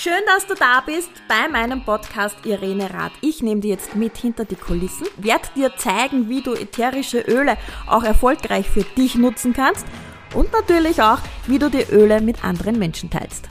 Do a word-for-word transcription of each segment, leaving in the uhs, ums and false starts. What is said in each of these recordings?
Schön, dass du da bist bei meinem Podcast Irene Rath. Ich nehme dir jetzt mit hinter die Kulissen, werde dir zeigen, wie du ätherische Öle auch erfolgreich für dich nutzen kannst und natürlich auch, wie du die Öle mit anderen Menschen teilst.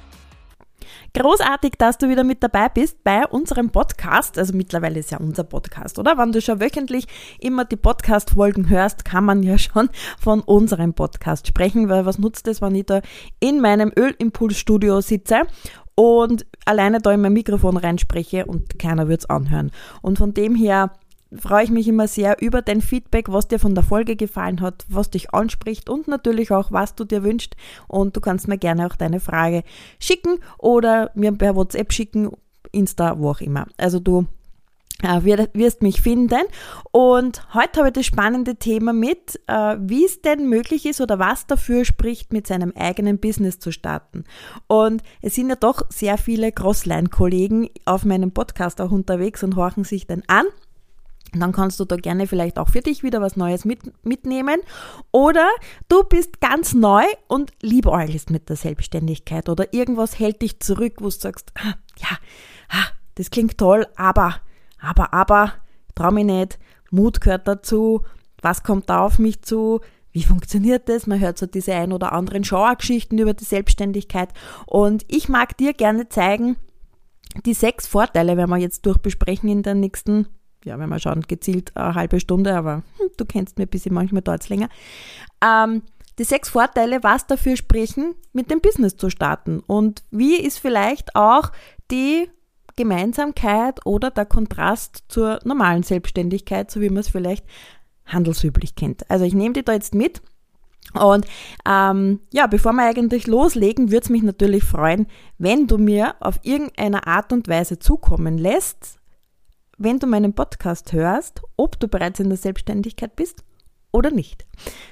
Großartig, dass du wieder mit dabei bist bei unserem Podcast. Also mittlerweile ist ja unser Podcast, oder? Wenn du schon wöchentlich immer die Podcast-Folgen hörst, kann man ja schon von unserem Podcast sprechen, weil was nutzt es, wenn ich da in meinem Ölimpuls-Studio sitze und alleine da in mein Mikrofon reinspreche und keiner wird's anhören. Und von dem her freue ich mich immer sehr über dein Feedback, was dir von der Folge gefallen hat, was dich anspricht und natürlich auch, was du dir wünschst. Und du kannst mir gerne auch deine Frage schicken oder mir per WhatsApp schicken, Insta, wo auch immer. Also du äh, wirst mich finden. Und heute habe ich das spannende Thema mit, äh, wie es denn möglich ist oder was dafür spricht, mit seinem eigenen Business zu starten. Und es sind ja doch sehr viele Crossline-Kollegen auf meinem Podcast auch unterwegs und horchen sich dann an. Und dann kannst du da gerne vielleicht auch für dich wieder was Neues mit, mitnehmen. Oder du bist ganz neu und liebäugelst mit der Selbstständigkeit oder irgendwas hält dich zurück, wo du sagst, ah, ja, ah, das klingt toll, aber, aber, aber, trau mich nicht, Mut gehört dazu, was kommt da auf mich zu, wie funktioniert das? Man hört so diese ein oder anderen Schauergeschichten über die Selbstständigkeit und ich mag dir gerne zeigen, die sechs Vorteile werden wir jetzt durchbesprechen in der nächsten ja, wenn wir schauen, gezielt eine halbe Stunde, aber hm, du kennst mich ein bisschen, manchmal dauert es länger. Ähm, die sechs Vorteile, was dafür sprechen, mit dem Business zu starten und wie ist vielleicht auch die Gemeinsamkeit oder der Kontrast zur normalen Selbstständigkeit, so wie man es vielleicht handelsüblich kennt. Also ich nehme dich da jetzt mit und ähm, ja, bevor wir eigentlich loslegen, würde es mich natürlich freuen, wenn du mir auf irgendeine Art und Weise zukommen lässt, wenn du meinen Podcast hörst, ob du bereits in der Selbstständigkeit bist oder nicht.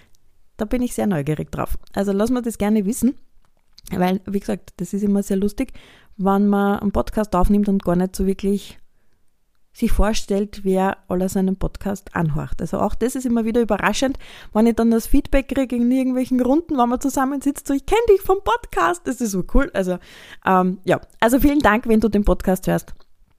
Da bin ich sehr neugierig drauf. Also lass mir das gerne wissen, weil, wie gesagt, das ist immer sehr lustig, wenn man einen Podcast aufnimmt und gar nicht so wirklich sich vorstellt, wer alles einen Podcast anhört. Also auch das ist immer wieder überraschend, wenn ich dann das Feedback kriege in irgendwelchen Runden, wenn man zusammensitzt, so ich kenne dich vom Podcast, das ist so cool. Also ähm, ja, also vielen Dank, wenn du den Podcast hörst.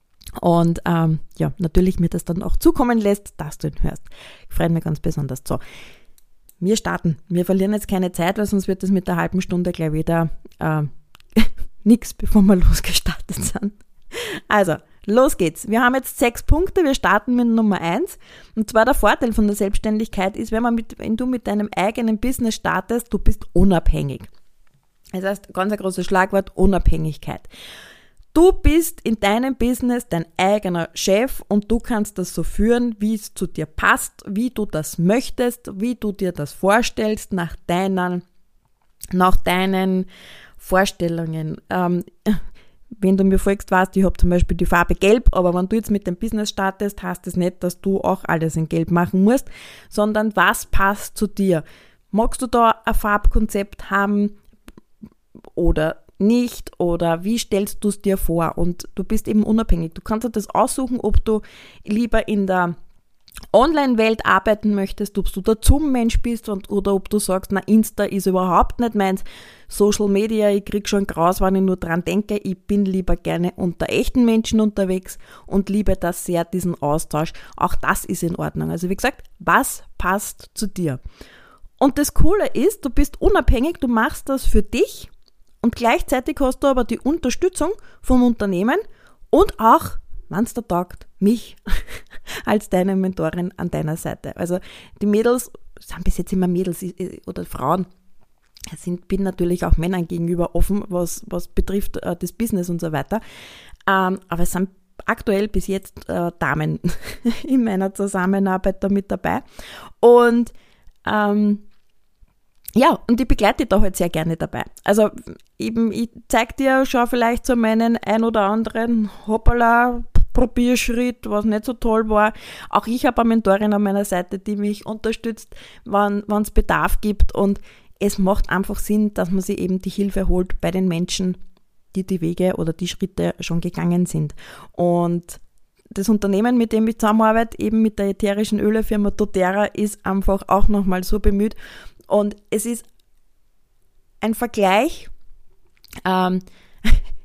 Und ähm, ja, natürlich mir das dann auch zukommen lässt, dass du ihn hörst. Ich freue mich ganz besonders. So, wir starten. Wir verlieren jetzt keine Zeit, weil sonst wird das mit der halben Stunde gleich wieder äh, nix, bevor wir losgestartet sind. Also, los geht's. Wir haben jetzt sechs Punkte. Wir starten mit Nummer eins. Und zwar der Vorteil von der Selbstständigkeit ist, wenn, man mit, wenn du mit deinem eigenen Business startest, du bist unabhängig. Das heißt, ganz ein großes Schlagwort, Unabhängigkeit. Du bist in deinem Business dein eigener Chef und du kannst das so führen, wie es zu dir passt, wie du das möchtest, wie du dir das vorstellst, nach deinen, nach deinen Vorstellungen. Ähm, wenn du mir folgst, weißt du, ich habe zum Beispiel die Farbe Gelb, aber wenn du jetzt mit dem Business startest, heißt das nicht, dass du auch alles in Gelb machen musst, sondern was passt zu dir? Magst du da ein Farbkonzept haben oder nicht oder wie stellst du es dir vor und du bist eben unabhängig. Du kannst dir das aussuchen, ob du lieber in der Online-Welt arbeiten möchtest, ob du der Zoom-Mensch bist und, oder ob du sagst, na Insta ist überhaupt nicht meins, Social Media, ich krieg schon Graus, wenn ich nur dran denke, ich bin lieber gerne unter echten Menschen unterwegs und liebe das sehr, diesen Austausch. Auch das ist in Ordnung. Also wie gesagt, was passt zu dir? Und das Coole ist, du bist unabhängig, du machst das für dich. Und gleichzeitig hast du aber die Unterstützung vom Unternehmen und auch, wenn es dir taugt, mich als deine Mentorin an deiner Seite. Also die Mädels, sind bis jetzt immer Mädels oder Frauen, sind, bin natürlich auch Männern gegenüber offen, was, was betrifft äh, das Business und so weiter. Ähm, aber es sind aktuell bis jetzt äh, Damen in meiner Zusammenarbeit da mit dabei. Und ähm, ja, und ich begleite dich da halt sehr gerne dabei. Also eben, ich zeige dir schon vielleicht so meinen ein oder anderen Hoppala, Probierschritt, was nicht so toll war. Auch ich habe eine Mentorin an meiner Seite, die mich unterstützt, wenn es Bedarf gibt. Und es macht einfach Sinn, dass man sich eben die Hilfe holt bei den Menschen, die die Wege oder die Schritte schon gegangen sind. Und das Unternehmen, mit dem ich zusammenarbeite, eben mit der ätherischen Ölefirma doTERRA, ist einfach auch nochmal so bemüht. Und es ist ein Vergleich, ähm,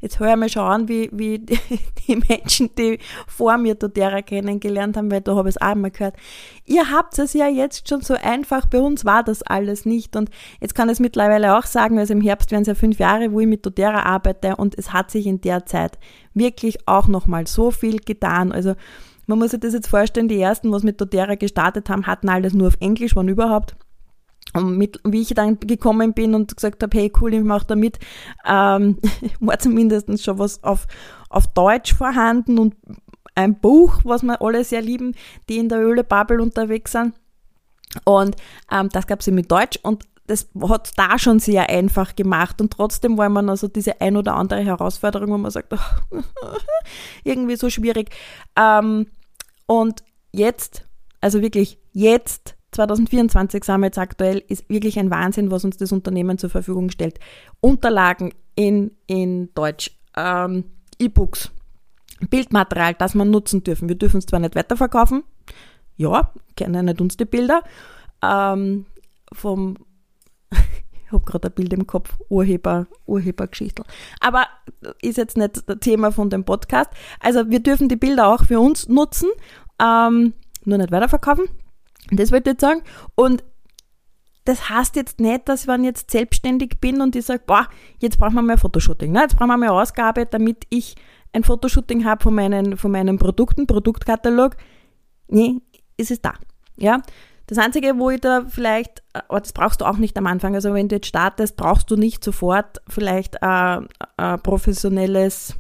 jetzt höre ich mir schon an, wie, wie die, die Menschen, die vor mir doTERRA kennengelernt haben, weil da habe ich es auch einmal gehört. Ihr habt es ja jetzt schon so einfach, bei uns war das alles nicht. Und jetzt kann ich es mittlerweile auch sagen, also im Herbst werden es ja fünf Jahre, wo ich mit doTERRA arbeite und es hat sich in der Zeit wirklich auch nochmal so viel getan. Also man muss sich das jetzt vorstellen, die ersten, was mit doTERRA gestartet haben, hatten alles nur auf Englisch, wann überhaupt. Und mit, wie ich dann gekommen bin und gesagt habe, hey cool, ich mache da mit, ähm, war zumindest schon was auf, auf Deutsch vorhanden und ein Buch, was wir alle sehr lieben, die in der Öle-Bubble unterwegs sind. Und ähm, das gab es mit Deutsch und das hat da schon sehr einfach gemacht und trotzdem war man also diese ein oder andere Herausforderung, wo man sagt, oh, irgendwie so schwierig. Ähm, und jetzt, also wirklich jetzt, zwanzig vierundzwanzig sind wir jetzt aktuell, ist wirklich ein Wahnsinn, was uns das Unternehmen zur Verfügung stellt. Unterlagen in, in Deutsch, ähm, E-Books, Bildmaterial, das wir nutzen dürfen. Wir dürfen es zwar nicht weiterverkaufen, ja, kennen nicht uns die Bilder, ähm, vom, ich habe gerade ein Bild im Kopf, Urheber, Urhebergeschichte. Aber ist jetzt nicht das Thema von dem Podcast. Also wir dürfen die Bilder auch für uns nutzen, ähm, nur nicht weiterverkaufen. Das wollte ich jetzt sagen. Und das heißt jetzt nicht, dass wenn ich jetzt selbstständig bin und ich sage, boah, jetzt brauchen wir mal Fotoshooting. Ne? Jetzt brauchen wir mal eine Ausgabe, damit ich ein Fotoshooting habe von meinen, von meinen Produkten, Produktkatalog. Nee, ist es da. Ja? Das Einzige, wo ich da vielleicht, aber das brauchst du auch nicht am Anfang, also wenn du jetzt startest, brauchst du nicht sofort vielleicht ein, ein professionelles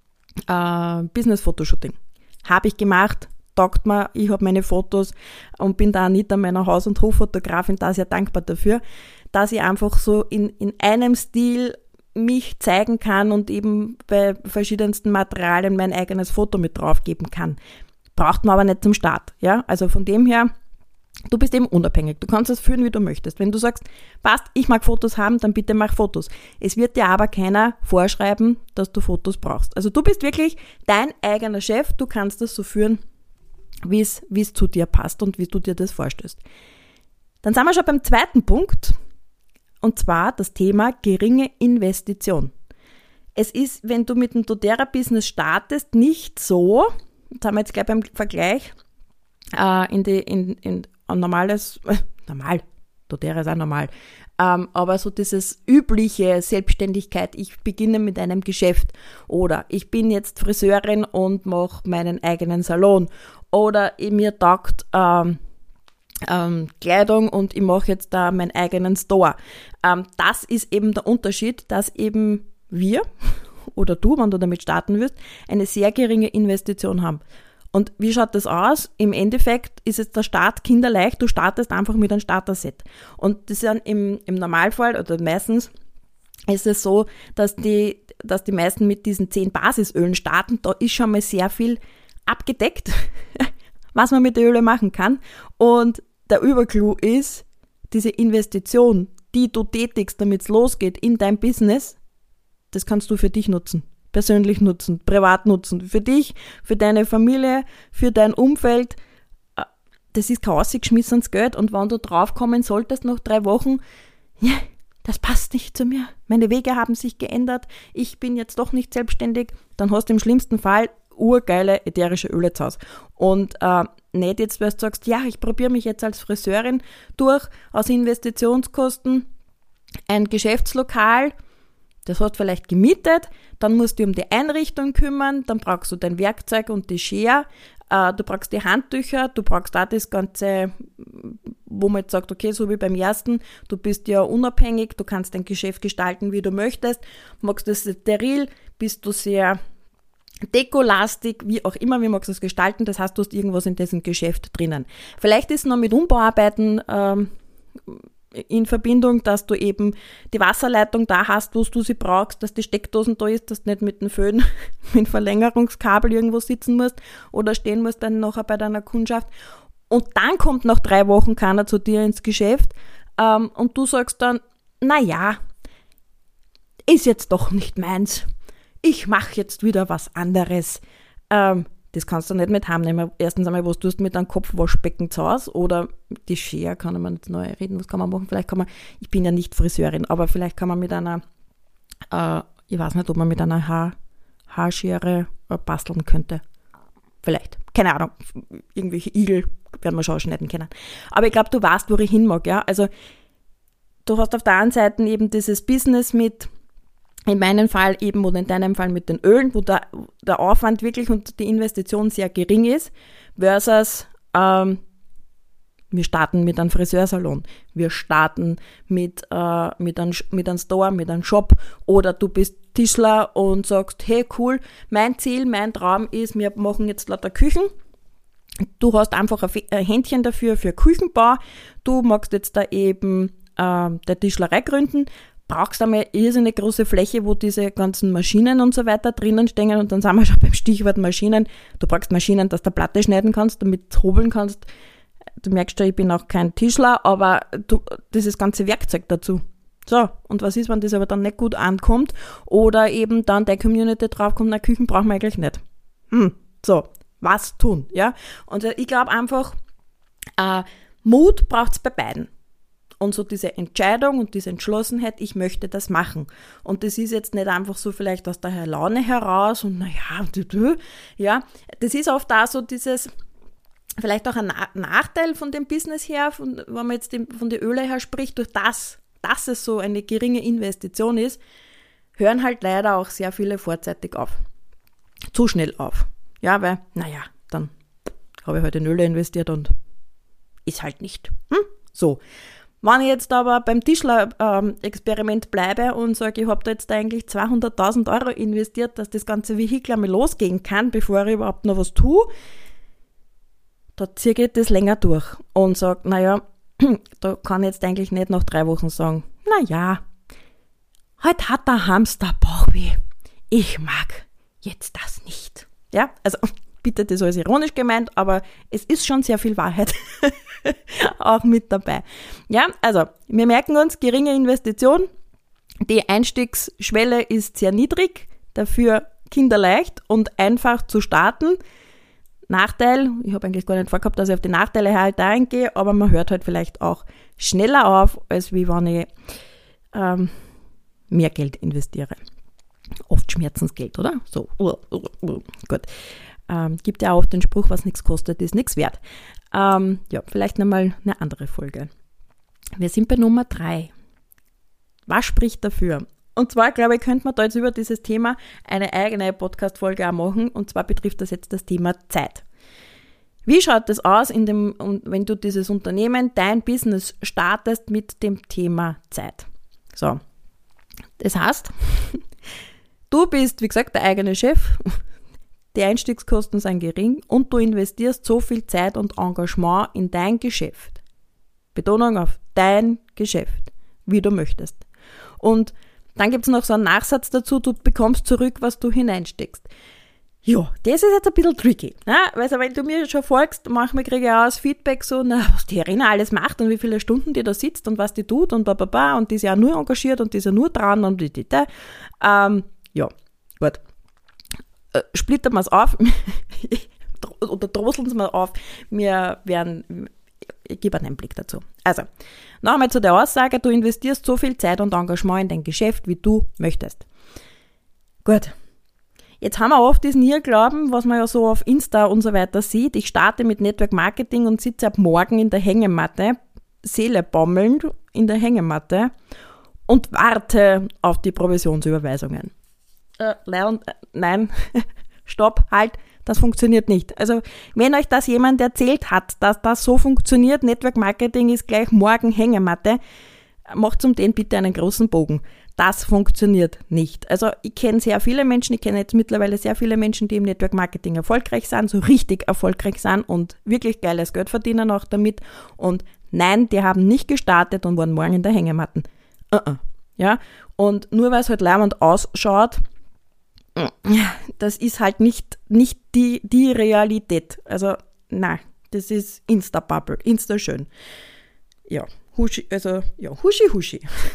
äh, Business-Fotoshooting. Habe ich gemacht, taugt mir, ich habe meine Fotos und bin da Anita, meiner Haus- und Hoffotografin, da sehr dankbar dafür, dass ich einfach so in, in einem Stil mich zeigen kann und eben bei verschiedensten Materialien mein eigenes Foto mit draufgeben kann. Braucht man aber nicht zum Start. Ja? Also von dem her, du bist eben unabhängig. Du kannst es führen, wie du möchtest. Wenn du sagst, passt, ich mag Fotos haben, dann bitte mach Fotos. Es wird dir aber keiner vorschreiben, dass du Fotos brauchst. Also du bist wirklich dein eigener Chef. Du kannst das so führen, wie es, wie es zu dir passt und wie du dir das vorstellst. Dann sind wir schon beim zweiten Punkt. Und zwar das Thema geringe Investition. Es ist, wenn du mit dem doTERRA-Business startest, nicht so, jetzt haben wir jetzt gleich beim Vergleich, äh, in die, in, in ein normales, äh, normal, doTERRA ist auch normal, ähm, aber so dieses übliche Selbstständigkeit, ich beginne mit einem Geschäft oder ich bin jetzt Friseurin und mache meinen eigenen Salon oder mir taugt ähm, ähm, Kleidung und ich mache jetzt da meinen eigenen Store. Ähm, das ist eben der Unterschied, dass eben wir oder du, wenn du damit starten wirst, eine sehr geringe Investition haben. Und wie schaut das aus? Im Endeffekt ist es der Start kinderleicht, du startest einfach mit einem Starter-Set. Und das ist dann im, im Normalfall oder meistens ist es so, dass die, dass die meisten mit diesen zehn Basisölen starten. Da ist schon mal sehr viel abgedeckt, was man mit den Ölen machen kann. Und der Überclou ist, diese Investition, die du tätigst, damit es losgeht in dein Business, das kannst du für dich nutzen. Persönlich nutzen, privat nutzen, für dich, für deine Familie, für dein Umfeld. Das ist kein ausgeschmissenes Geld und wenn du draufkommen solltest nach drei Wochen, ja, das passt nicht zu mir, meine Wege haben sich geändert, ich bin jetzt doch nicht selbstständig, dann hast du im schlimmsten Fall urgeile ätherische Öle zu Hause. Und äh, nicht jetzt, weil du sagst, ja, ich probiere mich jetzt als Friseurin durch, aus Investitionskosten, ein Geschäftslokal, das hast du vielleicht gemietet, dann musst du dich um die Einrichtung kümmern, dann brauchst du dein Werkzeug und die Schere, äh, du brauchst die Handtücher, du brauchst auch das Ganze, wo man jetzt sagt, okay, so wie beim ersten, du bist ja unabhängig, du kannst dein Geschäft gestalten, wie du möchtest, magst du es steril, bist du sehr dekolastig, wie auch immer, wie magst du es gestalten, das heißt, du hast irgendwas in diesem Geschäft drinnen. Vielleicht ist es noch mit Umbauarbeiten ähm, in Verbindung, dass du eben die Wasserleitung da hast, wo du sie brauchst, dass die Steckdosen da ist, dass du nicht mit dem Föhn, mit Verlängerungskabel irgendwo sitzen musst oder stehen musst dann nachher bei deiner Kundschaft. Und dann kommt nach drei Wochen keiner zu dir ins Geschäft ähm, und du sagst dann, na ja, ist jetzt doch nicht meins. Ich mache jetzt wieder was anderes. Ähm, das kannst du nicht mit heimnehmen. Erstens einmal, was tust du mit einem Kopfwaschbecken zu Hause oder die Schere, kann man jetzt neu reden, was kann man machen? Vielleicht kann man, ich bin ja nicht Friseurin, aber vielleicht kann man mit einer, äh, ich weiß nicht, ob man mit einer Haar, Haarschere basteln könnte. Vielleicht. Keine Ahnung. Irgendwelche Igel werden wir schon schneiden können. Aber ich glaube, du weißt, wo ich hin mag. Ja? Also du hast auf der einen Seite eben dieses Business mit, in meinem Fall eben oder in deinem Fall mit den Ölen, wo der, der Aufwand wirklich und die Investition sehr gering ist, versus ähm, wir starten mit einem Friseursalon, wir starten mit, äh, mit, einem, mit einem Store, mit einem Shop, oder du bist Tischler und sagst, hey cool, mein Ziel, mein Traum ist, wir machen jetzt lauter Küchen. Du hast einfach ein Händchen dafür für Küchenbau, du magst jetzt da eben äh, der Tischlerei gründen, brauchst einmal eine irrsinnig große Fläche, wo diese ganzen Maschinen und so weiter drinnen stehen, und dann sind wir schon beim Stichwort Maschinen. Du brauchst Maschinen, dass du Platte schneiden kannst, damit du hobeln kannst. Du merkst ja, ich bin auch kein Tischler, aber du, dieses ganze Werkzeug dazu. So, und was ist, wenn das aber dann nicht gut ankommt oder eben dann der Community draufkommt, na, Küchen brauchen wir eigentlich nicht. Hm, so, was tun, ja? Und ich glaube einfach, äh, Mut braucht es bei beiden. Und so diese Entscheidung und diese Entschlossenheit, ich möchte das machen. Und das ist jetzt nicht einfach so vielleicht aus der Laune heraus und naja, ja, das ist oft auch so dieses, vielleicht auch ein Nachteil von dem Business her, von, wenn man jetzt von den Öle her spricht, durch das, dass es so eine geringe Investition ist, hören halt leider auch sehr viele vorzeitig auf. Zu schnell auf. Ja, weil, naja, dann habe ich halt in Öle investiert und ist halt nicht. Hm? So. Wenn ich jetzt aber beim Tischler-Experiment ähm, bleibe und sage, ich habe da jetzt eigentlich zweihunderttausend Euro investiert, dass das ganze Vehikel einmal losgehen kann, bevor ich überhaupt noch was tue, da ziehe ich das länger durch und sage, naja, da kann ich jetzt eigentlich nicht nach drei Wochen sagen, naja, heute hat der Hamster Bauchweh. Ich mag jetzt das nicht. Ja, also bitte, das ist alles ironisch gemeint, aber es ist schon sehr viel Wahrheit auch mit dabei. Ja, also wir merken uns, geringe Investition, die Einstiegsschwelle ist sehr niedrig, dafür kinderleicht und einfach zu starten. Nachteil, ich habe eigentlich gar nicht vorgehabt, dass ich auf die Nachteile halt eingehe, aber man hört halt vielleicht auch schneller auf, als wie wenn ich ähm, mehr Geld investiere. Oft Schmerzensgeld, oder? So, uh, uh, uh, gut. Ähm, gibt ja auch den Spruch, was nichts kostet, ist nichts wert. Ähm, ja, vielleicht nochmal eine andere Folge. Wir sind bei Nummer drei. Was spricht dafür? Und zwar, glaube ich, könnte man da jetzt über dieses Thema eine eigene Podcast-Folge auch machen. Und zwar betrifft das jetzt das Thema Zeit. Wie schaut das aus, in dem, wenn du dieses Unternehmen, dein Business startest mit dem Thema Zeit? So, das heißt, du bist, wie gesagt, der eigene Chef. Die Einstiegskosten sind gering und du investierst so viel Zeit und Engagement in dein Geschäft. Betonung auf dein Geschäft, wie du möchtest. Und dann gibt es noch so einen Nachsatz dazu, du bekommst zurück, was du hineinsteckst. Ja, das ist jetzt ein bisschen tricky. Ne? Weil wenn du mir schon folgst, manchmal kriege ich auch das Feedback so, na, was die Irina alles macht und wie viele Stunden die da sitzt und was die tut und bababa und die ist ja nur engagiert und die ist ja nur dran und die, die, die. Ähm, ja, gut. Äh, splittern wir es auf oder drosseln es mal auf. Wir werden, ich gebe einen Einblick dazu. Also, noch einmal zu der Aussage, du investierst so viel Zeit und Engagement in dein Geschäft, wie du möchtest. Gut. Jetzt haben wir oft diesen Irrglauben, was man ja so auf Insta und so weiter sieht. Ich starte mit Network Marketing und sitze ab morgen in der Hängematte, Seele baumelnd in der Hängematte und warte auf die Provisionsüberweisungen. Äh, nein, stopp, halt, das funktioniert nicht. Also, wenn euch das jemand erzählt hat, dass das so funktioniert, Network Marketing ist gleich morgen Hängematte, macht um den bitte einen großen Bogen. Das funktioniert nicht. Also ich kenne sehr viele Menschen, ich kenne jetzt mittlerweile sehr viele Menschen, die im Network Marketing erfolgreich sind, so richtig erfolgreich sind und wirklich geiles Geld verdienen auch damit. Und nein, die haben nicht gestartet und waren morgen in der Hängematte. Uh-uh. Ja? Und nur weil es halt lärmend ausschaut, das ist halt nicht, nicht die, die Realität. Also nein, das ist Insta-Bubble, Insta-schön. Ja. Huschi, also ja, Huschi, Huschi.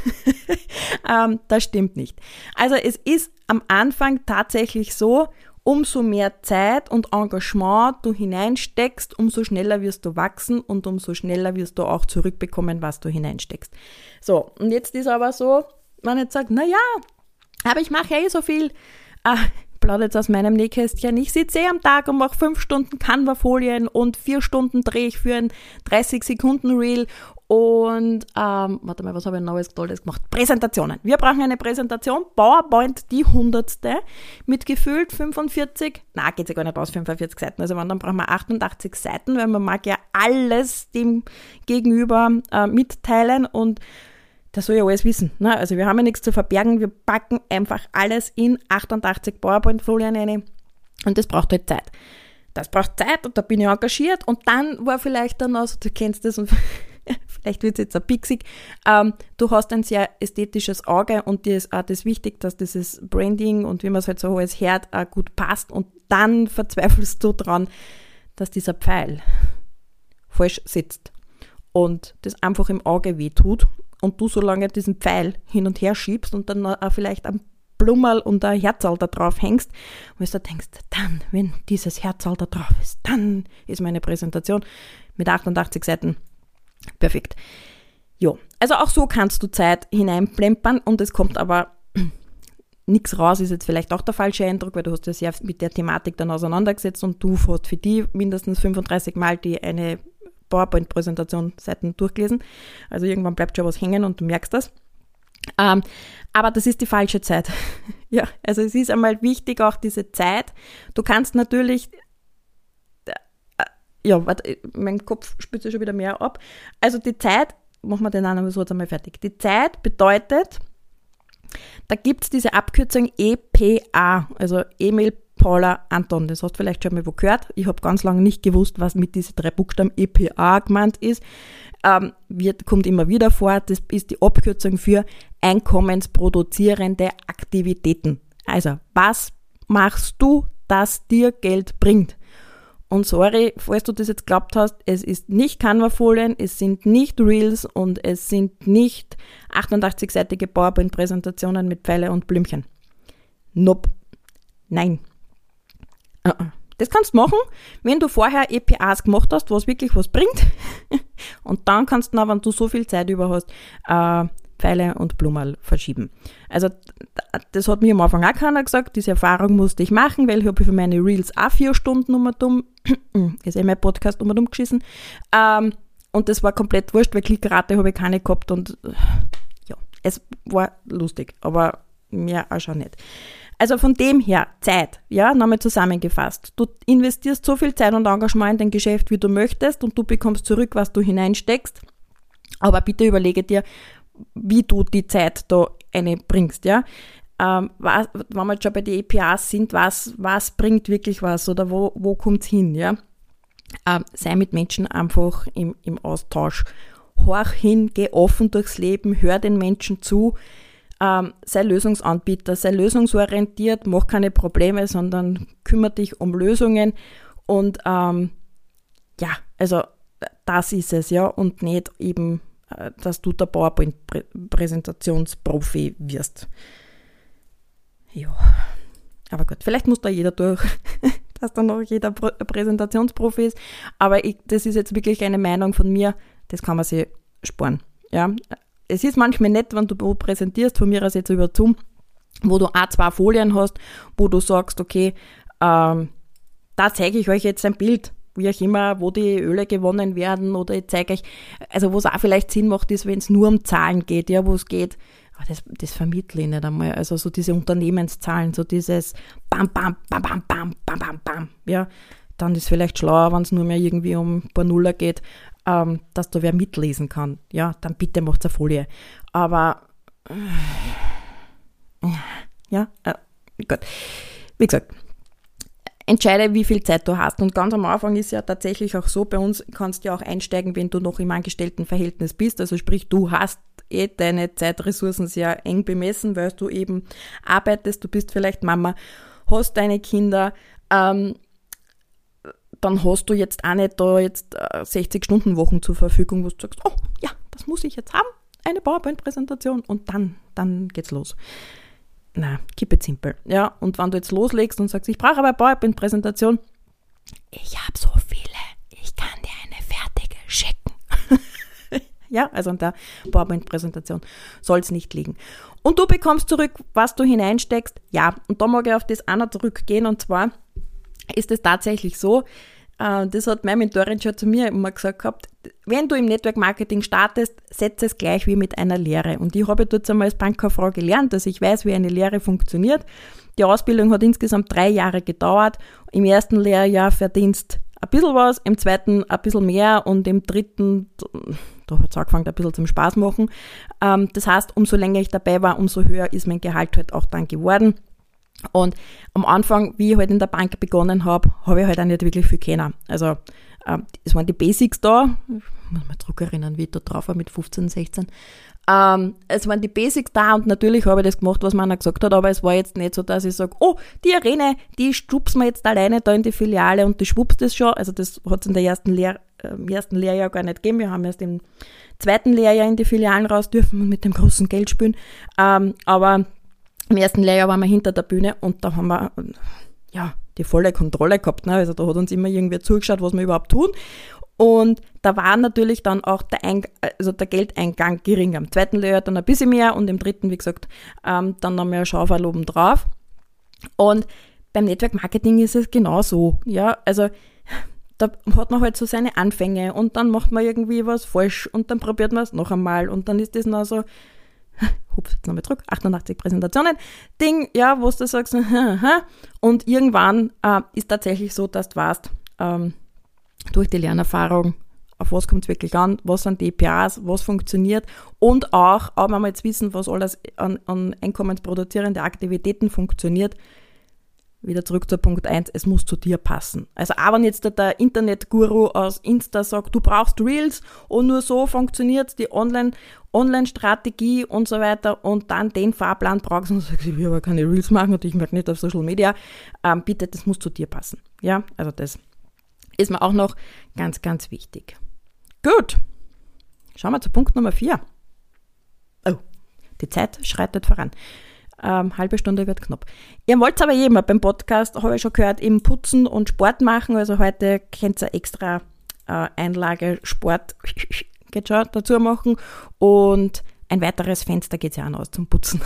ähm, das stimmt nicht. Also es ist am Anfang tatsächlich so, umso mehr Zeit und Engagement du hineinsteckst, umso schneller wirst du wachsen und umso schneller wirst du auch zurückbekommen, was du hineinsteckst. So, und jetzt ist aber so, wenn ich sage, naja, Aber ich mache ja eh so viel, ah, plaudere jetzt aus meinem Nähkästchen, ich sitze eh am Tag und mache fünf Stunden Canva-Folien und vier Stunden drehe ich für ein dreißig Sekunden Reel und, ähm, warte mal, was habe ich Neues Tolles gemacht? Präsentationen. Wir brauchen eine Präsentation, PowerPoint, die hundertste, mit gefühlt fünfundvierzig, na geht ja gar nicht aus, fünfundvierzig Seiten, also wenn, dann brauchen wir achtundachtzig Seiten, weil man mag ja alles dem Gegenüber äh, mitteilen und das soll ja alles wissen. Ne? Also wir haben ja nichts zu verbergen, wir packen einfach alles in achtundachtzig PowerPoint-Folien rein und das braucht halt Zeit. Das braucht Zeit und da bin ich engagiert und dann war vielleicht dann auch, du kennst das und vielleicht wird es jetzt ein pixig, ähm, du hast ein sehr ästhetisches Auge und dir ist auch das wichtig, dass dieses Branding und wie man es halt so alles hört, auch gut passt und dann verzweifelst du dran, dass dieser Pfeil falsch sitzt und das einfach im Auge wehtut und du so lange diesen Pfeil hin und her schiebst und dann auch vielleicht ein Blummerl und ein Herzal da drauf hängst, und du denkst, dann, wenn dieses Herzal da drauf ist, dann ist meine Präsentation mit achtundachtzig Seiten perfekt. Jo, also auch so kannst du Zeit hineinplempern und es kommt aber nichts raus, ist jetzt vielleicht auch der falsche Eindruck, weil du hast ja sehr mit der Thematik dann auseinandergesetzt und du hast für die mindestens fünfunddreißig Mal die eine PowerPoint-Präsentation Seiten durchgelesen. Also irgendwann bleibt schon was hängen und du merkst das. Ähm, aber das ist die falsche Zeit. Ja, also es ist einmal wichtig, auch diese Zeit. Du kannst natürlich ja, warte, mein Kopf spürt sich schon wieder mehr ab. Also die Zeit, machen wir den anderen so jetzt einmal fertig. Die Zeit bedeutet, da gibt es diese Abkürzung E P A, also Emil, Paula, Anton. Das hast du vielleicht schon mal wo gehört. Ich habe ganz lange nicht gewusst, was mit diesen drei Buchstaben E P A gemeint ist. Ähm, wird, kommt immer wieder vor. Das ist die Abkürzung für einkommensproduzierende Aktivitäten. Also, was machst du, das dir Geld bringt? Und sorry, falls du das jetzt geglaubt hast, es ist nicht Canva-Folien, es sind nicht Reels und es sind nicht achtundachtzig-seitige PowerPoint-Präsentationen mit Pfeile und Blümchen. Nope. Nein. Uh-uh. Das kannst du machen, wenn du vorher E P As gemacht hast, was wirklich was bringt. Und dann kannst du, wenn du so viel Zeit über hast, äh, Pfeile und Blumen verschieben. Also das hat mir am Anfang auch keiner gesagt, diese Erfahrung musste ich machen, weil ich habe für meine Reels auch vier Stunden um und um, ist eh mein Podcast um und um geschissen, ähm, und das war komplett wurscht, weil Klickrate habe ich keine gehabt und ja, es war lustig, aber mehr auch schon nicht. Also von dem her, Zeit, ja, nochmal zusammengefasst. Du investierst so viel Zeit und Engagement in dein Geschäft, wie du möchtest und du bekommst zurück, was du hineinsteckst, aber bitte überlege dir, wie du die Zeit da einbringst, ja. Ähm, was, wenn wir jetzt schon bei den E P As sind, was, was bringt wirklich was oder wo, wo kommt es hin, ja. Ähm, sei mit Menschen einfach im, im Austausch. Horch hin, geh offen durchs Leben, hör den Menschen zu, ähm, sei Lösungsanbieter, sei lösungsorientiert, mach keine Probleme, sondern kümmere dich um Lösungen und ähm, ja, also das ist es, ja, und nicht eben dass du der PowerPoint-Präsentationsprofi wirst. Ja, aber gut, vielleicht muss da jeder durch, dass dann noch jeder Präsentationsprofi ist, aber ich, das ist jetzt wirklich eine Meinung von mir, das kann man sich sparen. Ja, es ist manchmal nett, wenn du präsentierst, von mir aus jetzt über Zoom, wo du auch zwei Folien hast, wo du sagst, okay, ähm, da zeige ich euch jetzt ein Bild, wie auch immer, wo die Öle gewonnen werden oder ich zeige euch, also wo es auch vielleicht Sinn macht, ist, wenn es nur um Zahlen geht, ja, wo es geht, aber das, das vermittle ich nicht einmal, also so diese Unternehmenszahlen, so dieses Bam, Bam, Bam, Bam, Bam, Bam, Bam, Bam, ja, dann ist es vielleicht schlauer, wenn es nur mehr irgendwie um ein paar Nuller geht, ähm, dass da wer mitlesen kann, ja, dann bitte macht's eine Folie, aber äh, ja, äh, gut, wie gesagt, entscheide, wie viel Zeit du hast. Und ganz am Anfang ist ja tatsächlich auch so, bei uns kannst du ja auch einsteigen, wenn du noch im Angestelltenverhältnis bist. Also sprich, du hast eh deine Zeitressourcen sehr eng bemessen, weil du eben arbeitest, du bist vielleicht Mama, hast deine Kinder, ähm, dann hast du jetzt auch nicht da jetzt äh, sechzig-Stunden-Wochen zur Verfügung, wo du sagst, oh ja, das muss ich jetzt haben, eine PowerPoint-Präsentation und dann, dann geht's los. Na, keep it simple. Ja, und wenn du jetzt loslegst und sagst, ich brauche aber eine PowerPoint-Präsentation, ich habe so viele, ich kann dir eine fertige schicken. Ja, also an der PowerPoint-Präsentation soll es nicht liegen. Und du bekommst zurück, was du hineinsteckst. Ja, und da mag ich auf das auch noch zurückgehen. Und zwar ist es tatsächlich so, äh, das hat meine Mentorin schon zu mir immer gesagt gehabt, wenn du im Network-Marketing startest, setze es gleich wie mit einer Lehre. Und ich habe dort einmal als Bankkauffrau gelernt, dass ich weiß, wie eine Lehre funktioniert. Die Ausbildung hat insgesamt drei Jahre gedauert. Im ersten Lehrjahr verdienst ein bisschen was, im zweiten ein bisschen mehr und im dritten, da hat es angefangen, ein bisschen zum Spaß machen. Ähm, das heißt, umso länger ich dabei war, umso höher ist mein Gehalt halt auch dann geworden. Und am Anfang, wie ich halt in der Bank begonnen habe, habe ich halt auch nicht wirklich viel kennen. Also ähm, es waren die Basics da, ich muss mich zurückerinnern, wie ich da drauf war mit fünfzehn, sechzehn. Ähm, es waren die Basics da und natürlich habe ich das gemacht, was man auch gesagt hat, aber es war jetzt nicht so, dass ich sage, oh, die Irene, die stupst mir jetzt alleine da in die Filiale und die schwupst das schon. Also das hat es in der ersten Lehr- äh, im ersten Lehrjahr gar nicht gegeben. Wir haben erst im zweiten Lehrjahr in die Filialen raus dürfen und mit dem großen Geld spielen. Ähm, aber im ersten Lehrjahr waren wir hinter der Bühne und da haben wir ja die volle Kontrolle gehabt. Ne? Also da hat uns immer irgendwer zugeschaut, was wir überhaupt tun. Und da war natürlich dann auch der, Eing- also der Geldeingang geringer. Im zweiten Lehrjahr dann ein bisschen mehr und im dritten, wie gesagt, ähm, dann noch mehr ein Schauferl oben drauf. Und beim Network Marketing ist es genauso. Ja, also da hat man halt so seine Anfänge und dann macht man irgendwie was falsch und dann probiert man es noch einmal und dann ist das noch so, hups, jetzt nochmal zurück, achtundachtzig Präsentationen, Ding, ja, wo du sagst, und irgendwann äh, ist tatsächlich so, dass du weißt, ähm, durch die Lernerfahrung, auf was kommt es wirklich an, was sind die E P As, was funktioniert und auch, auch wenn wir jetzt wissen, was alles an, an einkommensproduzierende Aktivitäten funktioniert, wieder zurück zu Punkt eins, es muss zu dir passen. Also auch wenn jetzt der, der Internetguru aus Insta sagt, du brauchst Reels und nur so funktioniert die Online, Online-Strategie und so weiter und dann den Fahrplan brauchst und sagst, ich will aber keine Reels machen und ich mag nicht auf Social Media, ähm, bitte, das muss zu dir passen. Ja, also das ist mir auch noch ganz, ganz wichtig. Gut, schauen wir zu Punkt Nummer vier. Oh, die Zeit schreitet voran. Ähm, halbe Stunde wird knapp. Ihr wollt aber jemand beim Podcast, habe ich schon gehört, eben putzen und Sport machen. Also heute könnt ihr extra äh, Einlage Sport geht schon dazu machen. Und ein weiteres Fenster geht ja auch noch aus zum Putzen.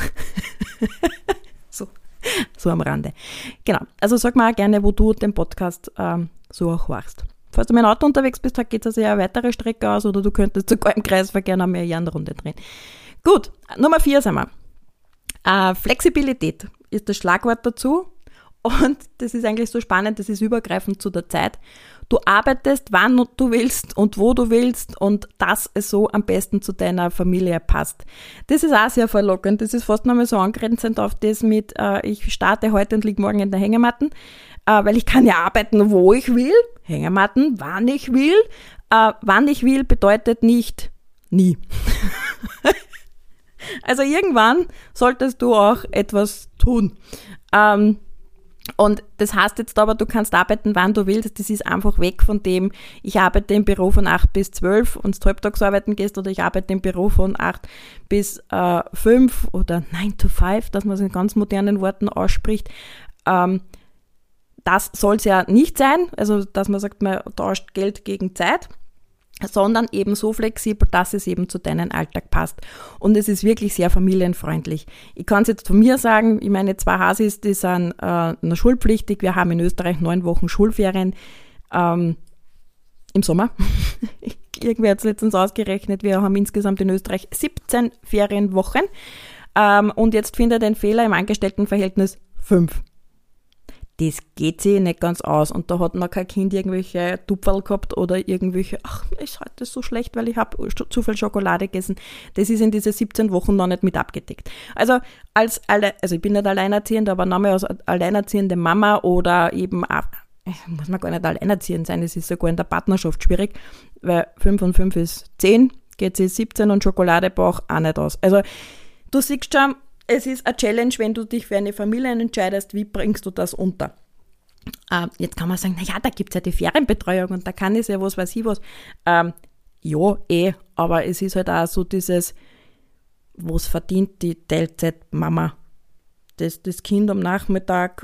so, so am Rande. Genau, also sag mal auch gerne, wo du den Podcast ähm, so auch hörst. Falls du mit dem Auto unterwegs bist, geht es also ja eine weitere Strecke aus oder du könntest sogar im Kreisverkehr noch mehr eine Runde drehen. Gut, Nummer vier sind wir. Uh, Flexibilität ist das Schlagwort dazu und das ist eigentlich so spannend, das ist übergreifend zu der Zeit. Du arbeitest, wann du willst und wo du willst und dass es so am besten zu deiner Familie passt. Das ist auch sehr verlockend, das ist fast nochmal so angrenzend auf das mit, uh, ich starte heute und liege morgen in der Hängematten, uh, weil ich kann ja arbeiten, wo ich will, Hängematten, wann ich will. Uh, wann ich will bedeutet nicht nie. Also irgendwann solltest du auch etwas tun. Ähm, und das heißt jetzt aber, du kannst arbeiten, wann du willst. Das ist einfach weg von dem, ich arbeite im Büro von acht bis zwölf und halbtags arbeiten gehst oder ich arbeite im Büro von acht bis fünf oder nine to five, dass man es in ganz modernen Worten ausspricht. Ähm, das soll es ja nicht sein, also dass man sagt, man tauscht Geld gegen Zeit, sondern eben so flexibel, dass es eben zu deinem Alltag passt. Und es ist wirklich sehr familienfreundlich. Ich kann es jetzt von mir sagen, ich meine, zwei Hasis, die sind äh, noch schulpflichtig. Wir haben in Österreich neun Wochen Schulferien ähm, im Sommer. Irgendwer hat es letztens ausgerechnet, wir haben insgesamt in Österreich siebzehn Ferienwochen. Ähm, und jetzt findet ein Fehler im Angestelltenverhältnis fünf. Das geht sich nicht ganz aus. Und da hat noch kein Kind irgendwelche Tupferl gehabt oder irgendwelche, ach, ist heute so schlecht, weil ich habe zu viel Schokolade gegessen. Das ist in diese siebzehn Wochen noch nicht mit abgedeckt. Also als alle, also ich bin nicht alleinerziehend, aber Name als alleinerziehende Mama oder eben, muss man gar nicht alleinerziehend sein, es ist sogar in der Partnerschaft schwierig, weil fünf und fünf ist zehn, geht sie siebzehn und Schokolade braucht auch nicht aus. Also du siehst schon, es ist eine Challenge, wenn du dich für eine Familie entscheidest, wie bringst du das unter? Ähm, jetzt kann man sagen, naja, da gibt es ja die Ferienbetreuung und da kann ich ja was, weiß ich was. Ähm, ja, eh, aber es ist halt auch so dieses, was verdient die Teilzeitmama, dass das Kind am Nachmittag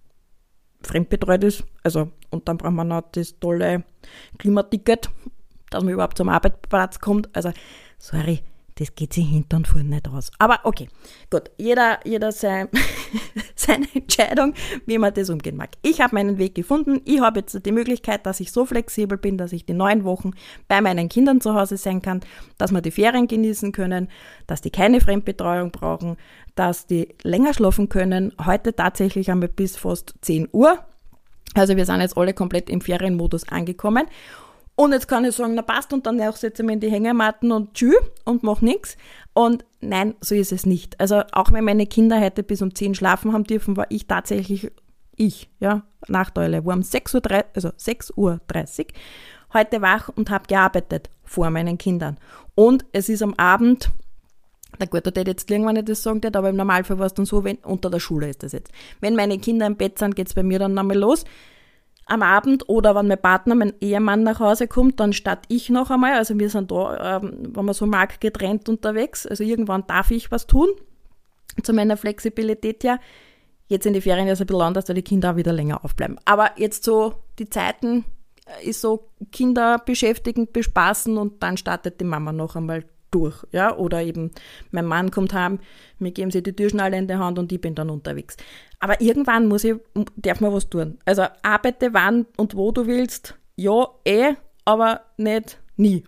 fremdbetreut ist, also und dann braucht man noch das tolle Klimaticket, dass man überhaupt zum Arbeitsplatz kommt. Also, sorry, das geht sich hinten und vorne nicht aus. Aber okay, gut, jeder, jeder sein, seine Entscheidung, wie man das umgehen mag. Ich habe meinen Weg gefunden. Ich habe jetzt die Möglichkeit, dass ich so flexibel bin, dass ich die neun Wochen bei meinen Kindern zu Hause sein kann, dass wir die Ferien genießen können, dass die keine Fremdbetreuung brauchen, dass die länger schlafen können. Heute tatsächlich einmal bis fast zehn Uhr. Also wir sind jetzt alle komplett im Ferienmodus angekommen. Und jetzt kann ich sagen, na passt, und dann setze ich mich in die Hängematten und tschü und mach nichts. Und nein, so ist es nicht. Also auch wenn meine Kinder heute bis um zehn schlafen haben dürfen, war ich tatsächlich, ich, ja, Nachteule, war um sechs Uhr dreißig, also sechs Uhr dreißig heute wach und habe gearbeitet vor meinen Kindern. Und es ist am Abend, na gut, da hätte ich jetzt irgendwann nicht das sagen, aber im Normalfall war es dann so, wenn, unter der Schule ist das jetzt. Wenn meine Kinder im Bett sind, geht es bei mir dann nochmal los. Am Abend oder wenn mein Partner, mein Ehemann nach Hause kommt, dann starte ich noch einmal. Also wir sind da, ähm, wenn man so mag, getrennt unterwegs. Also irgendwann darf ich was tun, zu meiner Flexibilität her. Jetzt in die Ferien ist es ein bisschen anders, da die Kinder auch wieder länger aufbleiben. Aber jetzt so die Zeiten ist so Kinder beschäftigen, bespaßen und dann startet die Mama noch einmal durch, ja, oder eben mein Mann kommt heim, mir geben sie die Türschnalle in die Hand und ich bin dann unterwegs. Aber irgendwann muss ich, darf man was tun. Also arbeite wann und wo du willst, ja, eh, aber nicht nie.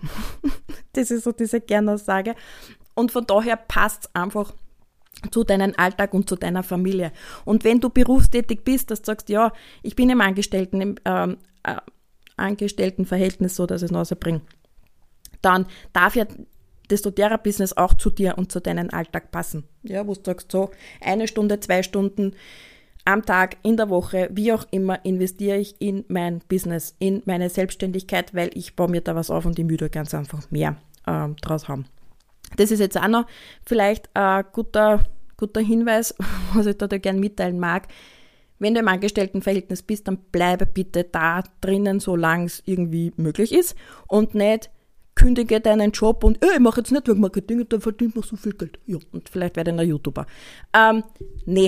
Das ist so diese Kernaussage. Und von daher passt es einfach zu deinem Alltag und zu deiner Familie. Und wenn du berufstätig bist, dass du sagst, ja, ich bin im Angestellten, im ähm, äh, Angestelltenverhältnis so, dass ich es rausbringe, dann darf ja das doTERRA-Business auch zu dir und zu deinem Alltag passen. Ja, wo du sagst, so eine Stunde, zwei Stunden am Tag, in der Woche, wie auch immer, investiere ich in mein Business, in meine Selbstständigkeit, weil ich baue mir da was auf und ich würde ganz einfach mehr äh, draus haben. Das ist jetzt auch noch vielleicht ein guter, guter Hinweis, was ich da gerne mitteilen mag. Wenn du im Angestelltenverhältnis bist, dann bleibe bitte da drinnen, solange es irgendwie möglich ist und nicht kündige deinen Job und ich mache jetzt Network Marketing und dann verdient man so viel Geld. Ja, und vielleicht werde ich ein YouTuber. Ähm, nee.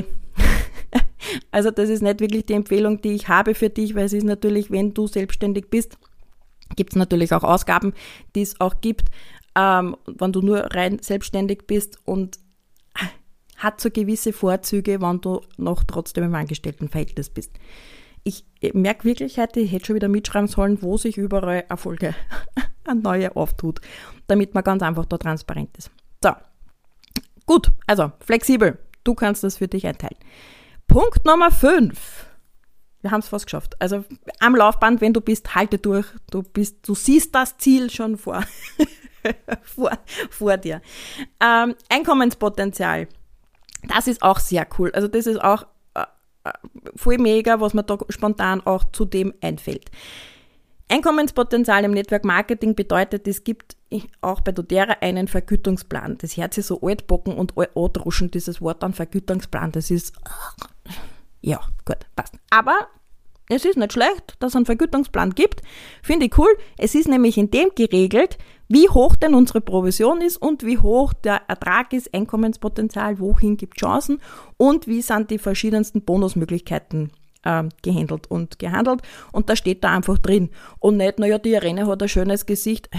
Also das ist nicht wirklich die Empfehlung, die ich habe für dich, weil es ist natürlich, wenn du selbstständig bist, gibt es natürlich auch Ausgaben, die es auch gibt, ähm, wenn du nur rein selbstständig bist und hat so gewisse Vorzüge, wenn du noch trotzdem im Angestelltenverhältnis bist. Ich merke wirklich heute, ich hätte schon wieder mitschreiben sollen, wo sich überall Erfolge eine neue auftut, damit man ganz einfach da transparent ist. So, gut, also flexibel, du kannst das für dich einteilen. Punkt Nummer fünf. Wir haben es fast geschafft. Also am Laufband, wenn du bist, halte durch. Du bist, du siehst das Ziel schon vor, vor, vor dir. Ähm, Einkommenspotenzial. Das ist auch sehr cool. Also das ist auch äh, voll mega, was mir da spontan auch zu dem einfällt. Einkommenspotenzial im Network Marketing bedeutet, es gibt auch bei doTERRA einen Vergütungsplan. Das hört sich so altbacken und altdroschen, dieses Wort an Vergütungsplan. Das ist, ja, gut, passt. Aber es ist nicht schlecht, dass es einen Vergütungsplan gibt. Finde ich cool. Es ist nämlich in dem geregelt, wie hoch denn unsere Provision ist und wie hoch der Ertrag ist, Einkommenspotenzial, wohin gibt Chancen und wie sind die verschiedensten Bonusmöglichkeiten ähm, gehandelt und gehandelt. Und da steht da einfach drin. Und nicht, naja, die Irene hat ein schönes Gesicht.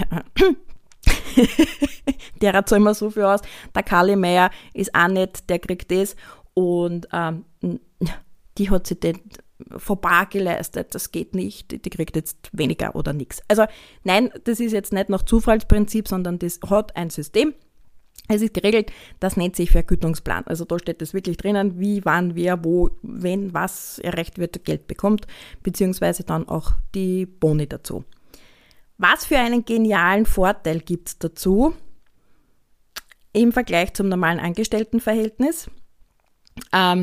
Der hat so immer so viel aus. Der Karli Meier ist auch nett, der kriegt das. Und ähm, die hat sich den vorbei geleistet, das geht nicht, die kriegt jetzt weniger oder nichts. Also nein, das ist jetzt nicht nach Zufallsprinzip, sondern das hat ein System. Es ist geregelt, das nennt sich Vergütungsplan. Also da steht das wirklich drinnen, wie, wann, wer, wo, wenn, was erreicht wird, Geld bekommt, beziehungsweise dann auch die Boni dazu. Was für einen genialen Vorteil gibt es dazu im Vergleich zum normalen Angestelltenverhältnis? Ähm,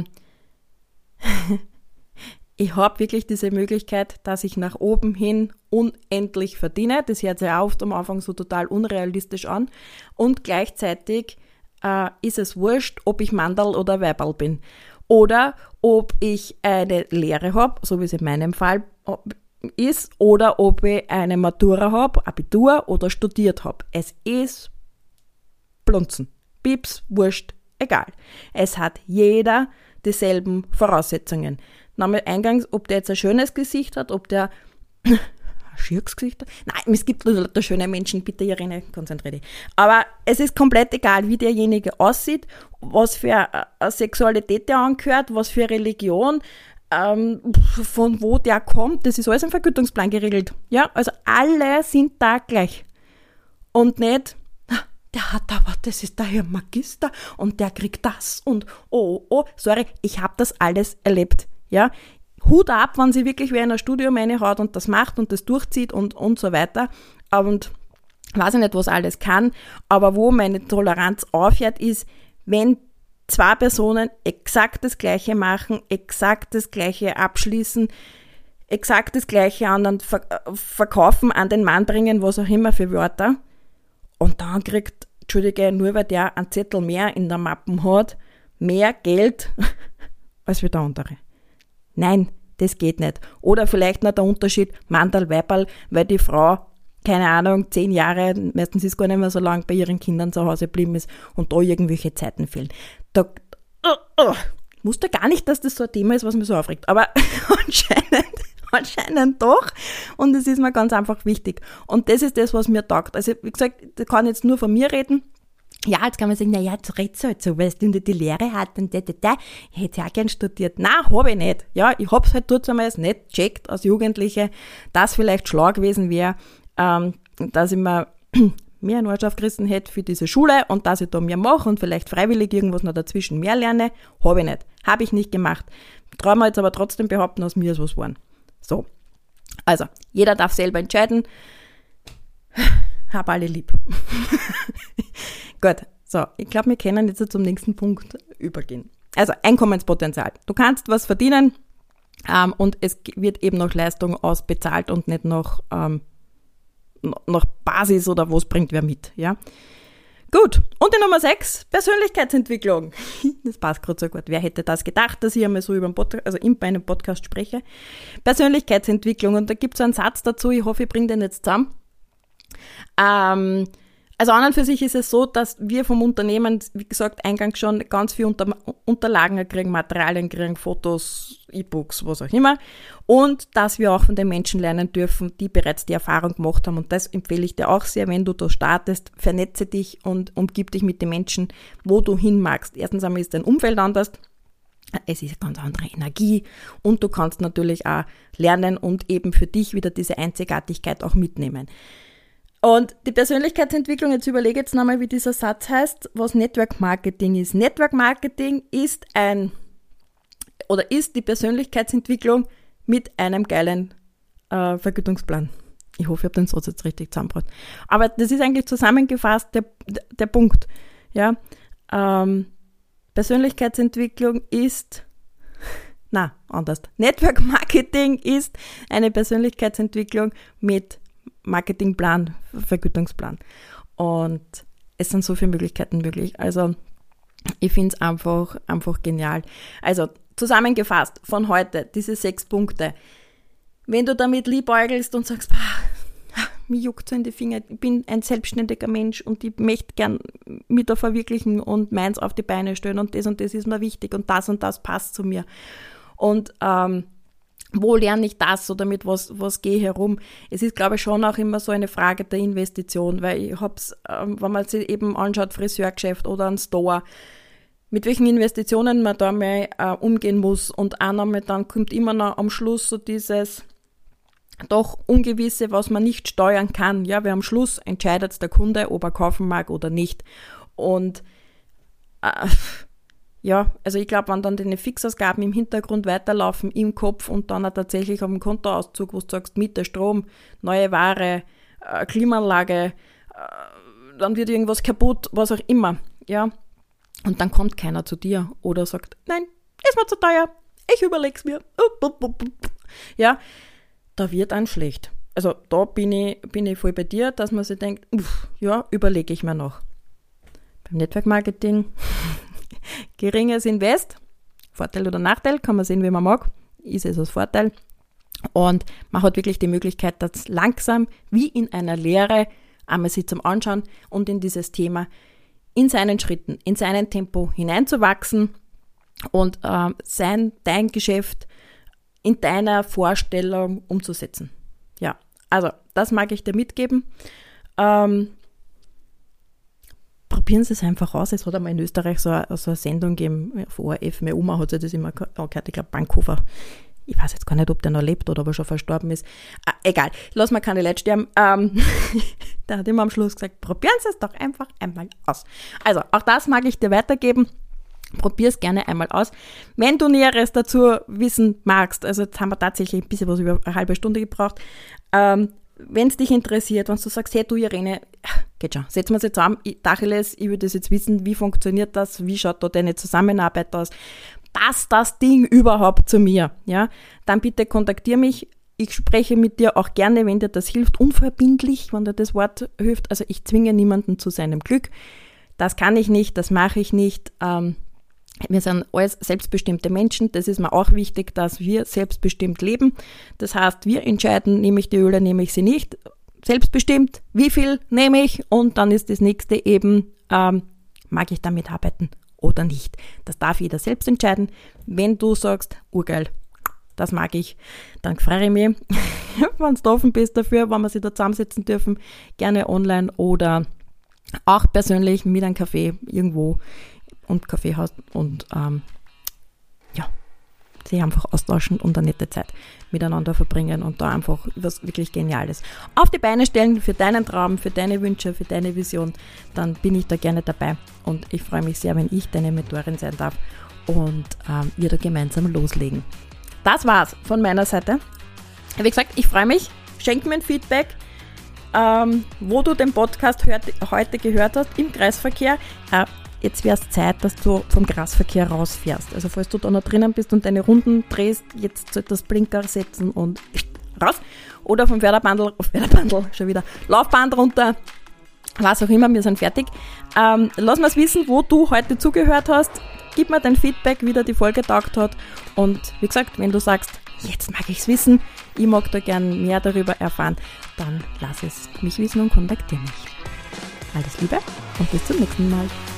Ich habe wirklich diese Möglichkeit, dass ich nach oben hin unendlich verdiene. Das hört sich oft am Anfang so total unrealistisch an. Und gleichzeitig äh, ist es wurscht, ob ich Mandal oder Weiberl bin. Oder ob ich eine Lehre habe, so wie es in meinem Fall ist, oder ob ich eine Matura habe, Abitur oder studiert habe. Es ist Blunzen. Pips, wurscht, egal. Es hat jeder dieselben Voraussetzungen. Nochmal eingangs, ob der jetzt ein schönes Gesicht hat, ob der Schirksgesichter? Nein, es gibt nur lauter schöne Menschen, bitte Irene, konzentriere dich. Aber es ist komplett egal, wie derjenige aussieht, was für eine Sexualität der angehört, was für Religion, ähm, von wo der kommt, das ist alles im Vergütungsplan geregelt. Ja, also alle sind da gleich. Und nicht, der hat aber, das ist der Herr Magister und der kriegt das und oh, oh, sorry, ich habe das alles erlebt. Ja, Hut ab, wenn sie wirklich wer in ein Studium reinhaut und das macht und das durchzieht und, und so weiter. Und weiß ich nicht, was alles kann, aber wo meine Toleranz aufhört, ist, wenn zwei Personen exakt das Gleiche machen, exakt das Gleiche abschließen, exakt das Gleiche an den Ver- verkaufen, an den Mann bringen, was auch immer für Wörter. Und dann kriegt, Entschuldige, nur weil der einen Zettel mehr in der Mappen hat, mehr Geld als wie der andere. Nein, das geht nicht. Oder vielleicht noch der Unterschied Mandal, Weiberl, weil die Frau, keine Ahnung, zehn Jahre, meistens ist gar nicht mehr so lang bei ihren Kindern zu Hause geblieben ist und da irgendwelche Zeiten fehlen. Da uh, uh, wusste gar nicht, dass das so ein Thema ist, was mich so aufregt. Aber anscheinend, anscheinend doch. Und es ist mir ganz einfach wichtig. Und das ist das, was mir taugt. Also wie gesagt, ich kann jetzt nur von mir reden. Ja, jetzt kann man sagen, naja, jetzt redst du halt so, weil du die Lehre hat und da, da, da. Ich hätte ja gern studiert. Nein, habe ich nicht. Ja, ich hab's halt dort einmal nicht gecheckt als Jugendliche, dass vielleicht schlau gewesen wäre, ähm, dass ich mir mehr in Ortschaft gerissen hätte für diese Schule und dass ich da mehr mache und vielleicht freiwillig irgendwas noch dazwischen mehr lerne. Habe ich nicht. Habe ich nicht gemacht. Traue mir jetzt aber trotzdem behaupten, aus mir ist was geworden. So. Also, jeder darf selber entscheiden. Hab alle lieb. Gut, so, ich glaube, wir können jetzt zum nächsten Punkt übergehen. Also Einkommenspotenzial. Du kannst was verdienen ähm, und es wird eben nach Leistung ausbezahlt und nicht nach, ähm, nach Basis oder was bringt wer mit. Ja? Gut, und die Nummer sechs, Persönlichkeitsentwicklung. Das passt gerade so gut. Wer hätte das gedacht, dass ich einmal so über einen Podcast, also in meinem Podcast spreche? Persönlichkeitsentwicklung, und da gibt es so einen Satz dazu, ich hoffe, ich bringe den jetzt zusammen. Ähm, also an und für sich ist es so, dass wir vom Unternehmen, wie gesagt, eingangs schon ganz viel Unter- Unterlagen kriegen, Materialien kriegen, Fotos, E-Books, was auch immer. Und dass wir auch von den Menschen lernen dürfen, die bereits die Erfahrung gemacht haben. Und das empfehle ich dir auch sehr, wenn du da startest, vernetze dich und umgib dich mit den Menschen, wo du hin magst. Erstens einmal ist dein Umfeld anders. Es ist eine ganz andere Energie und du kannst natürlich auch lernen und eben für dich wieder diese Einzigartigkeit auch mitnehmen. Und die Persönlichkeitsentwicklung, jetzt überlege jetzt nochmal, wie dieser Satz heißt, was Network Marketing ist. Network Marketing ist ein, oder ist die Persönlichkeitsentwicklung mit einem geilen äh, Vergütungsplan. Ich hoffe, ich habe den Satz jetzt richtig zusammengebracht. Aber das ist eigentlich zusammengefasst der, der Punkt. Ja, ähm, Persönlichkeitsentwicklung ist, na, anders. Network Marketing ist eine Persönlichkeitsentwicklung mit Marketingplan, Vergütungsplan. Und es sind so viele Möglichkeiten möglich. Also ich finde es einfach, einfach genial. Also zusammengefasst von heute, diese sechs Punkte. Wenn du damit liebäugelst und sagst, bah, mir juckt so in die Finger, ich bin ein selbstständiger Mensch und ich möchte gern mich da verwirklichen und meins auf die Beine stellen und das und das ist mir wichtig und das und das passt zu mir. Und ähm, wo lerne ich das oder mit was, was gehe ich herum? Es ist, glaube ich, schon auch immer so eine Frage der Investition, weil ich hab's, ähm, wenn man sich eben anschaut, Friseurgeschäft oder ein Store, mit welchen Investitionen man da mal äh, umgehen muss und auch noch mal, dann kommt immer noch am Schluss so dieses doch Ungewisse, was man nicht steuern kann. Ja, weil am Schluss entscheidet der Kunde, ob er kaufen mag oder nicht. Und äh, ja, also ich glaube, wenn dann deine Fixausgaben im Hintergrund weiterlaufen, im Kopf und dann auch tatsächlich auf dem Kontoauszug, wo du sagst, Miete, Strom, neue Ware, äh, Klimaanlage, äh, dann wird irgendwas kaputt, was auch immer, ja. Und dann kommt keiner zu dir oder sagt, nein, ist mir zu teuer, ich überleg's mir. Ja, da wird einem schlecht. Also da bin ich, bin ich voll bei dir, dass man sich denkt, uff, ja, überlege ich mir noch. Beim Network Marketing geringes Invest, Vorteil oder Nachteil, kann man sehen, wie man mag, ist es als Vorteil. Und man hat wirklich die Möglichkeit, das langsam, wie in einer Lehre, einmal sich zum Anschauen und in dieses Thema in seinen Schritten, in seinem Tempo hineinzuwachsen und äh, sein, dein Geschäft in deiner Vorstellung umzusetzen. Ja, Also, das mag ich dir mitgeben. Ähm, probieren Sie es einfach aus. Es hat einmal in Österreich so eine, so eine Sendung gegeben, auf O R F, meine Oma hat sich das immer gehört, ich glaube Bankhofer. Ich weiß jetzt gar nicht, ob der noch lebt oder ob er schon verstorben ist. Ah, egal, lass mal keine Leute sterben. Ähm, der hat immer am Schluss gesagt, probieren Sie es doch einfach einmal aus. Also, auch das mag ich dir weitergeben. Probier es gerne einmal aus. Wenn du Näheres dazu wissen magst, also jetzt haben wir tatsächlich ein bisschen was über eine halbe Stunde gebraucht, ähm, wenn es dich interessiert, wenn du sagst, hey du Irene, geht schon, setzen wir uns jetzt zusammen, ich, Tacheles, ich will das jetzt wissen, wie funktioniert das, wie schaut da deine Zusammenarbeit aus, passt das Ding überhaupt zu mir, ja, dann bitte kontaktiere mich, ich spreche mit dir auch gerne, wenn dir das hilft, unverbindlich, wenn dir das Wort hilft, also ich zwinge niemanden zu seinem Glück, das kann ich nicht, das mache ich nicht, ähm, wir sind alles selbstbestimmte Menschen, das ist mir auch wichtig, dass wir selbstbestimmt leben. Das heißt, wir entscheiden, nehme ich die Öle, nehme ich sie nicht. Selbstbestimmt, wie viel nehme ich? Und dann ist das nächste eben, ähm, mag ich damit arbeiten oder nicht. Das darf jeder selbst entscheiden. Wenn du sagst, urgeil, das mag ich, dann freue ich mich, wenn du offen bist dafür, wenn wir sie da zusammensetzen dürfen, gerne online oder auch persönlich mit einem Kaffee irgendwo und Kaffeehaus und ähm, ja, sich einfach austauschen und eine nette Zeit miteinander verbringen und da einfach was wirklich Geniales auf die Beine stellen für deinen Traum, für deine Wünsche, für deine Vision, dann bin ich da gerne dabei und ich freue mich sehr, wenn ich deine Mentorin sein darf und ähm, wir da gemeinsam loslegen. Das war's von meiner Seite. Wie gesagt, ich freue mich, schenk mir ein Feedback, ähm, wo du den Podcast hört, heute gehört hast im Kreisverkehr. Äh, Jetzt wäre es Zeit, dass du vom Kreisverkehr rausfährst. Also falls du da noch drinnen bist und deine Runden drehst, jetzt sollte das Blinker setzen und raus. Oder vom Förderbandel, auf Förderbandel schon wieder, Laufband runter, was auch immer, wir sind fertig. Ähm, lass mir wissen, wo du heute zugehört hast. Gib mir dein Feedback, wie dir die Folge taugt hat. Und wie gesagt, wenn du sagst, jetzt mag ich es wissen, ich mag da gern mehr darüber erfahren, dann lass es mich wissen und kontaktiere mich. Alles Liebe und bis zum nächsten Mal.